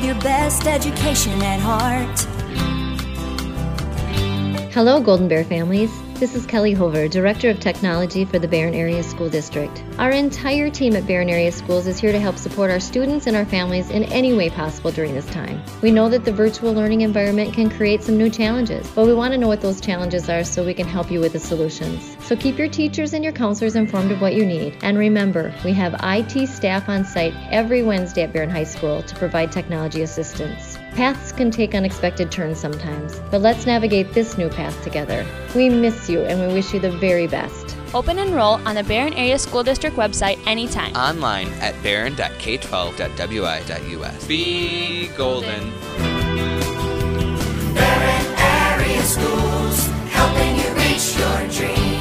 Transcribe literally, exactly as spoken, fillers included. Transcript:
your best education at heart. Hello, Golden Bear families. This is Kelly Hover, Director of Technology for the Barron Area School District. Our entire team at Barron Area Schools is here to help support our students and our families in any way possible during this time. We know that the virtual learning environment can create some new challenges, but we want to know what those challenges are so we can help you with the solutions. So keep your teachers and your counselors informed of what you need. And remember, we have I T staff on site every Wednesday at Barron High School to provide technology assistance. Paths can take unexpected turns sometimes, but let's navigate this new path together. We miss you and we wish you the very best. Open enroll on the Barron Area School District website anytime. Online at barron dot k twelve dot w i dot u s. Be golden. Barron Area Schools, helping you reach your dreams.